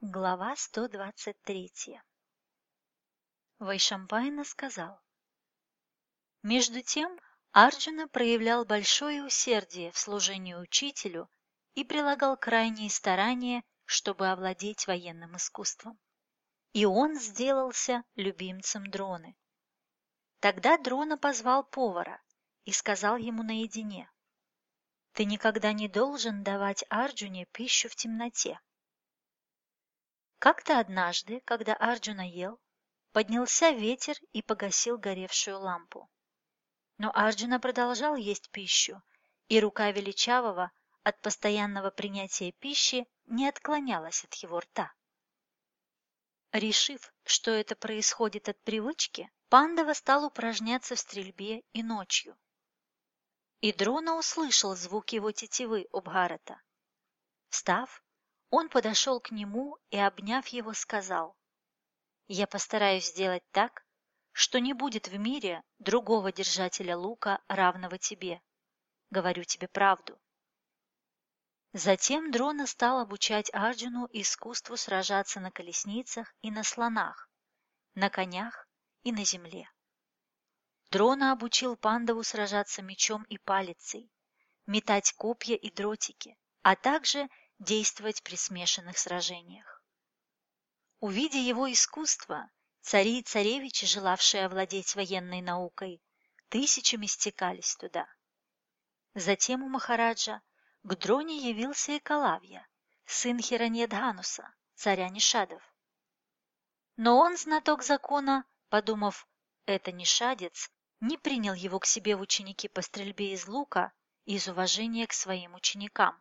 Глава 123. Вайшампайна сказал: между тем Арджуна проявлял большое усердие в служении учителю и прилагал крайние старания, чтобы овладеть военным искусством. И он сделался любимцем Дроны. Тогда Дрона позвал повара и сказал ему наедине: «Ты никогда не должен давать Арджуне пищу в темноте». Как-то однажды, когда Арджуна ел, поднялся ветер и погасил горевшую лампу. Но Арджуна продолжал есть пищу, и рука величавого от постоянного принятия пищи не отклонялась от его рта. Решив, что это происходит от привычки, Пандава стал упражняться в стрельбе и ночью. И Дрона услышал звук его тетивы у Бхарата. Встав, он подошел к нему и, обняв его, сказал: «Я постараюсь сделать так, что не будет в мире другого держателя лука, равного тебе. Говорю тебе правду». Затем Дрона стал обучать Арджуну искусству сражаться на колесницах и на слонах, на конях и на земле. Дрона обучил Пандаву сражаться мечом и палицей, метать копья и дротики, а также действовать при смешанных сражениях. Увидя его искусство, цари и царевичи, желавшие овладеть военной наукой, тысячами стекались туда. Затем у Махараджа к Дроне явился Экалавья, сын Хираньядхануса, царя Нишадов. Но он, знаток закона, подумав, это нишадец, не принял его к себе в ученики по стрельбе из лука из уважения к своим ученикам.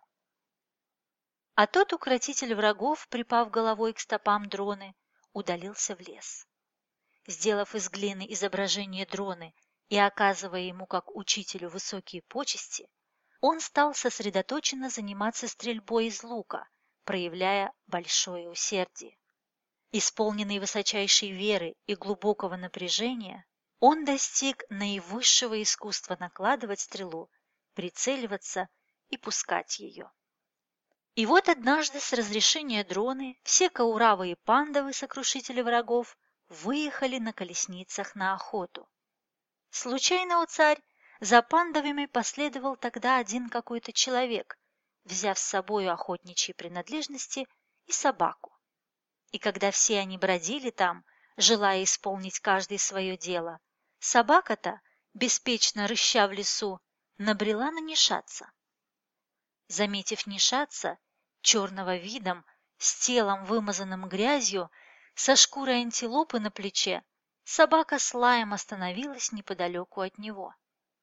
А тот укротитель врагов, припав головой к стопам Дроны, удалился в лес. Сделав из глины изображение Дроны и оказывая ему как учителю высокие почести, он стал сосредоточенно заниматься стрельбой из лука, проявляя большое усердие. Исполненный высочайшей веры и глубокого напряжения, он достиг наивысшего искусства накладывать стрелу, прицеливаться и пускать ее. И вот однажды с разрешения Дроны все Кауравы и Пандавы, сокрушители врагов, выехали на колесницах на охоту. Случайно, о царь, за Пандавами последовал тогда один какой-то человек, взяв с собою охотничьи принадлежности и собаку. И когда все они бродили там, желая исполнить каждый свое дело, собака-то, беспечно рыща в лесу, набрела на нишадца. Заметив нишадца, черного видом, с телом, вымазанным грязью, со шкурой антилопы на плече, собака с лаем остановилась неподалеку от него.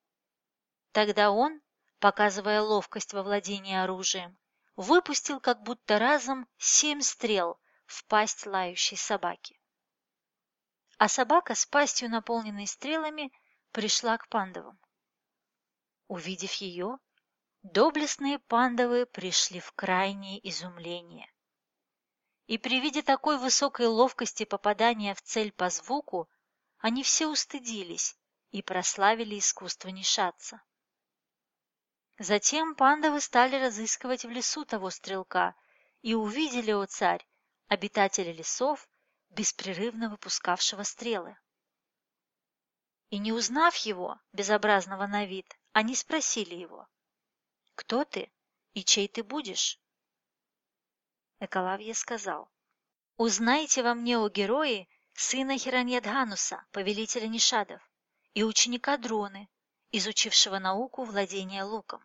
Тогда он, показывая ловкость во владении оружием, выпустил как будто разом 7 стрел в пасть лающей собаки. А собака с пастью, наполненной стрелами, пришла к Пандавам. Увидев ее, доблестные Пандавы пришли в крайнее изумление. И при виде такой высокой ловкости попадания в цель по звуку, они все устыдились и прославили искусство нишадца. Затем Пандавы стали разыскивать в лесу того стрелка и увидели, о царь, обитателя лесов, беспрерывно выпускавшего стрелы. И не узнав его, безобразного на вид, они спросили его: «Кто ты и чей ты будешь?» Экалавья сказал: «Узнайте во мне, о герои, сына Хираньядхануса, повелителя нишадов, и ученика Дроны, изучившего науку владения луком».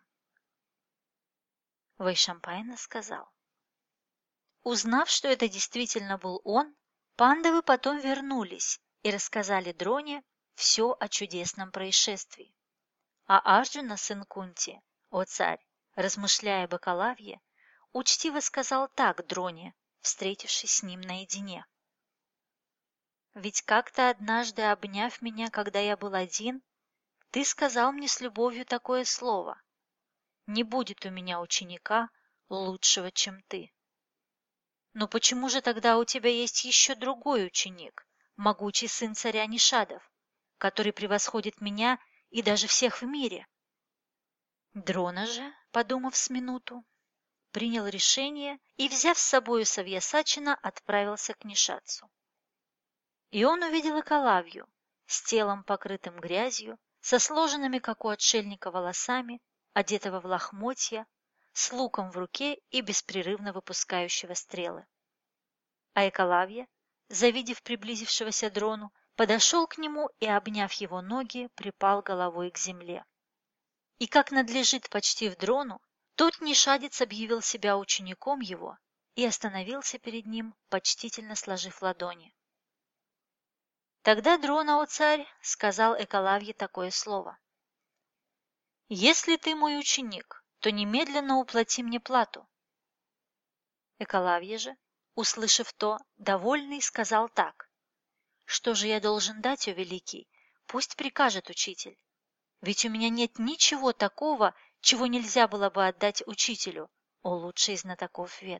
Вайшампайна сказал: узнав, что это действительно был он, Пандавы потом вернулись и рассказали Дроне все о чудесном происшествии. А Арджуна, сын Кунти, о царь, размышляя об Экалавье, учтиво сказал так Дроне, встретившись с ним наедине: «Ведь как-то однажды, обняв меня, когда я был один, ты сказал мне с любовью такое слово: не будет у меня ученика лучшего, чем ты. Но почему же тогда у тебя есть еще другой ученик, могучий сын царя Нишадов, который превосходит меня и даже всех в мире?» Дрона же, подумав с минуту, принял решение и, взяв с собою Савьясачина, отправился к Нишадцу. И он увидел Экалавью с телом, покрытым грязью, со сложенными, как у отшельника, волосами, одетого в лохмотья, с луком в руке и беспрерывно выпускающего стрелы. А Экалавья, завидев приблизившегося Дрону, подошел к нему и, обняв его ноги, припал головой к земле. И, как надлежит почтив Дрону, тот нишадец объявил себя учеником его и остановился перед ним, почтительно сложив ладони. Тогда Дрона, о царь, сказал Экалавье такое слово: «Если ты мой ученик, то немедленно уплати мне плату». Экалавье же, услышав то, довольный, сказал так: «Что же я должен дать, о великий? Пусть прикажет учитель. Ведь у меня нет ничего такого, чего нельзя было бы отдать учителю, о лучший из знатоков вед».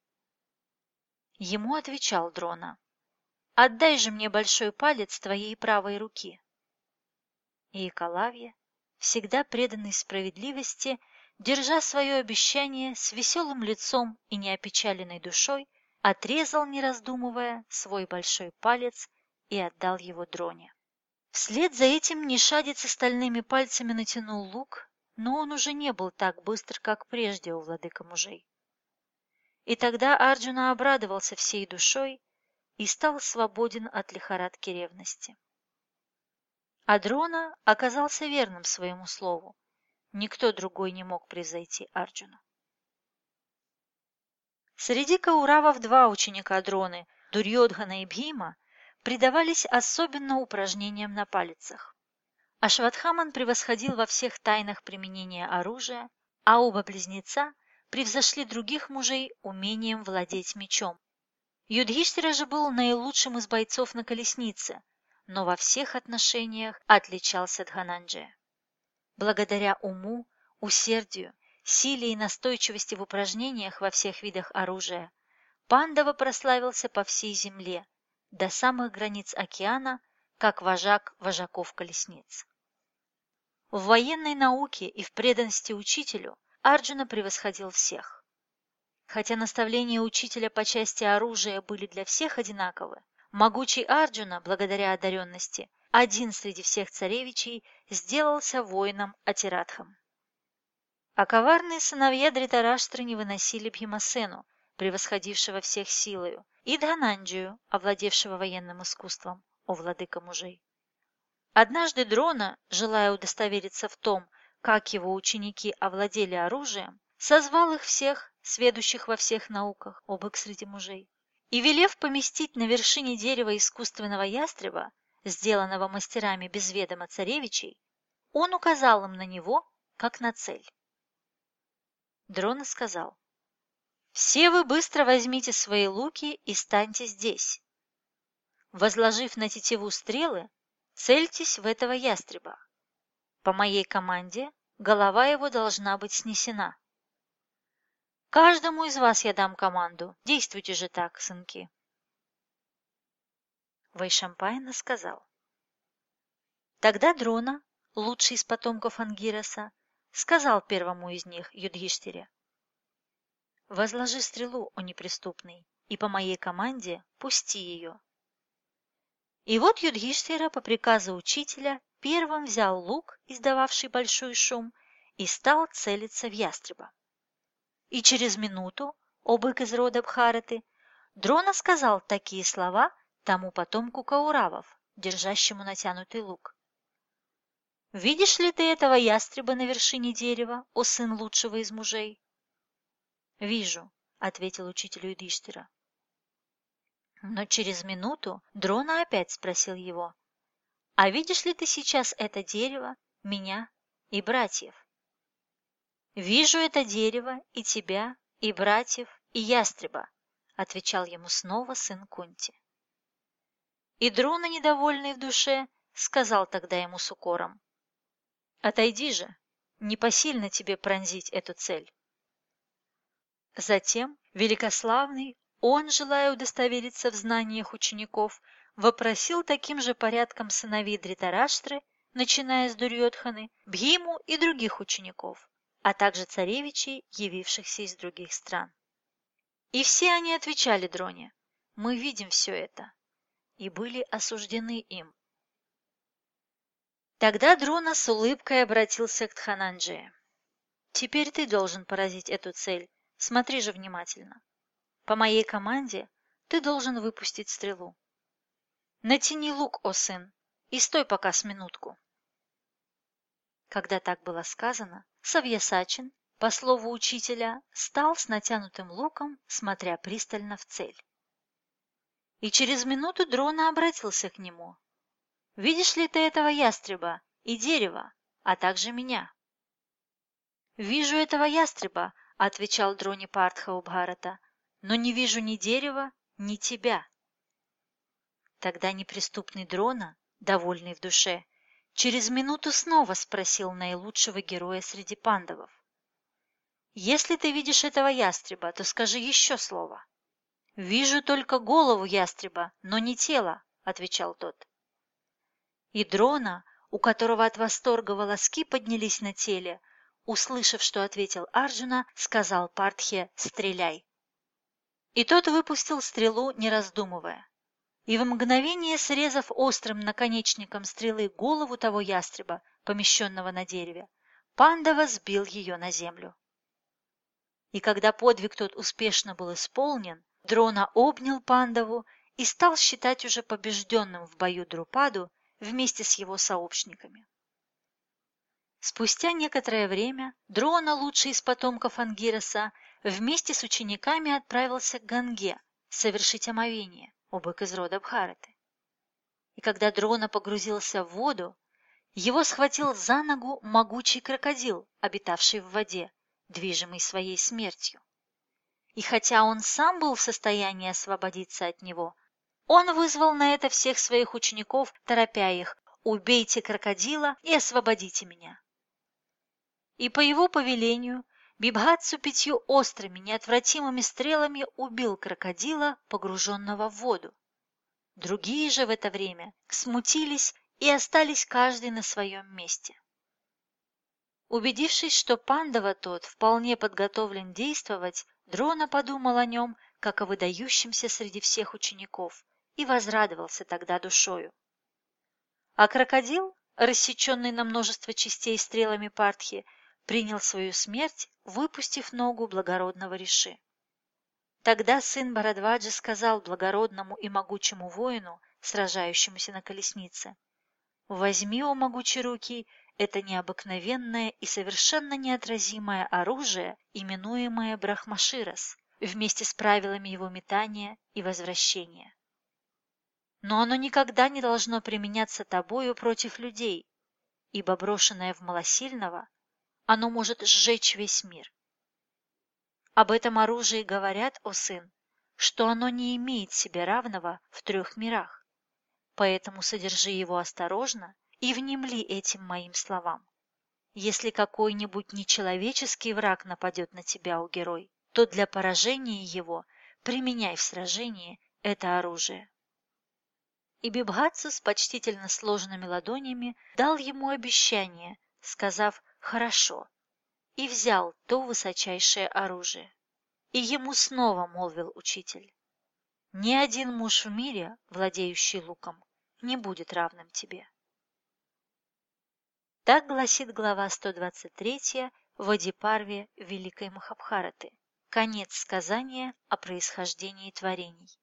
Ему отвечал Дрона: «Отдай же мне большой палец твоей правой руки». И Экалавье, всегда преданный справедливости, держа свое обещание, с веселым лицом и неопечаленной душой, отрезал, не раздумывая, свой большой палец и отдал его Дроне. Вслед за этим нишадец остальными пальцами натянул лук, но он уже не был так быстр, как прежде, у владыка мужей. И тогда Арджуна обрадовался всей душой и стал свободен от лихорадки ревности. А Дрона оказался верным своему слову. Никто другой не мог превзойти Арджуну. Среди кауравов два ученика Дроны, Дурьодхана и Бхима, предавались особенно упражнениям на палицах. Ашватхаман превосходил во всех тайнах применения оружия, а оба близнеца превзошли других мужей умением владеть мечом. Юдхиштхира же был наилучшим из бойцов на колеснице, но во всех отношениях отличался Дхананджея. Благодаря уму, усердию, силе и настойчивости в упражнениях во всех видах оружия Пандава прославился по всей земле, до самых границ океана, как вожак вожаков колесниц. В военной науке и в преданности учителю Арджуна превосходил всех. Хотя наставления учителя по части оружия были для всех одинаковы, могучий Арджуна, благодаря одаренности, один среди всех царевичей, сделался воином Атирадхом. А коварные сыновья Дритараштры не выносили Бхимасену, превосходившего всех силою, и Дхананджию, овладевшего военным искусством, о владыка мужей. Однажды Дрона, желая удостовериться в том, как его ученики овладели оружием, созвал их всех, сведущих во всех науках, о бык среди мужей, и, велев поместить на вершине дерева искусственного ястреба, сделанного мастерами без ведома царевичей, он указал им на него, как на цель. Дрона сказал: «Все вы быстро возьмите свои луки и станьте здесь. Возложив на тетиву стрелы, цельтесь в этого ястреба. По моей команде голова его должна быть снесена. Каждому из вас я дам команду. Действуйте же так, сынки». Вайшампайна сказал. Тогда Дрона, лучший из потомков Ангираса, сказал первому из них, Юдхиштире: «Возложи стрелу, о неприступный, и по моей команде пусти ее». И вот Юдхиштхира по приказу учителя первым взял лук, издававший большой шум, и стал целиться в ястреба. И через минуту, о бык из рода Бхараты, Дрона сказал такие слова тому потомку Кауравов, держащему натянутый лук: «Видишь ли ты этого ястреба на вершине дерева, о сын лучшего из мужей?» «Вижу», — ответил учитель Юдхиштхира. Но через минуту Дрона опять спросил его: «А видишь ли ты сейчас это дерево, меня и братьев?» «Вижу это дерево, и тебя, и братьев, и ястреба», — отвечал ему снова сын Кунти. И Дрона, недовольный в душе, сказал тогда ему с укором: «Отойди же, непосильно тебе пронзить эту цель». Затем великославный, он, желая удостовериться в знаниях учеников, вопросил таким же порядком сыновей Дритараштры, начиная с Дурьодханы, Бхиму и других учеников, а также царевичей, явившихся из других стран. И все они отвечали Дроне: «Мы видим все это», и были осуждены им. Тогда Дрона с улыбкой обратился к Дхананджее. «Теперь ты должен поразить эту цель, смотри же внимательно. По моей команде ты должен выпустить стрелу. Натяни лук, о сын, и стой пока с минутку». Когда так было сказано, Савьясачин, по слову учителя, стал с натянутым луком, смотря пристально в цель. И через минуту Дрона обратился к нему. «Видишь ли ты этого ястреба и дерево, а также меня?» «Вижу этого ястреба», — отвечал Дрони Партха у Бхарата, «но не вижу ни дерева, ни тебя». Тогда неприступный Дрона, довольный в душе, через минуту снова спросил наилучшего героя среди пандавов. «Если ты видишь этого ястреба, то скажи еще слово». «Вижу только голову ястреба, но не тело», — отвечал тот. И Дрона, у которого от восторга волоски поднялись на теле, услышав, что ответил Арджуна, сказал Партхе: «Стреляй». И тот выпустил стрелу, не раздумывая. И в мгновение, срезав острым наконечником стрелы голову того ястреба, помещенного на дереве, Пандава сбил ее на землю. И когда подвиг тот успешно был исполнен, Дрона обнял Пандаву и стал считать уже побежденным в бою Друпаду вместе с его сообщниками. Спустя некоторое время Дрона, лучший из потомков Ангираса, вместе с учениками отправился к Ганге совершить омовение, обык из рода Бхараты. И когда Дрона погрузился в воду, его схватил за ногу могучий крокодил, обитавший в воде, движимый своей смертью. И хотя он сам был в состоянии освободиться от него, он вызвал на это всех своих учеников, торопя их: «Убейте крокодила и освободите меня». И по его повелению Бибхатсу 5 острыми, неотвратимыми стрелами убил крокодила, погруженного в воду. Другие же в это время смутились и остались каждый на своем месте. Убедившись, что Пандава тот вполне подготовлен действовать, Дрона подумал о нем, как о выдающемся среди всех учеников, и возрадовался тогда душою. А крокодил, рассеченный на множество частей стрелами Партхи, принял свою смерть, выпустив ногу благородного Риши. Тогда сын Бхарадваджа сказал благородному и могучему воину, сражающемуся на колеснице: «Возьми, о могучерукий, это необыкновенное и совершенно неотразимое оружие, именуемое Брахмаширас, вместе с правилами его метания и возвращения. Но оно никогда не должно применяться тобою против людей, ибо брошенное в малосильного, оно может сжечь весь мир. Об этом оружии говорят, о сын, что оно не имеет себе равного в 3 мирах, поэтому содержи его осторожно и внемли этим моим словам. Если какой-нибудь нечеловеческий враг нападет на тебя, о герой, то для поражения его применяй в сражении это оружие». И Бибхатсу с почтительно сложенными ладонями дал ему обещание, сказав «хорошо», и взял то высочайшее оружие. И ему снова молвил учитель: «Ни один муж в мире, владеющий луком, не будет равным тебе». Так гласит глава 123 в Адипарве Великой Махабхараты, конец сказания о происхождении творений.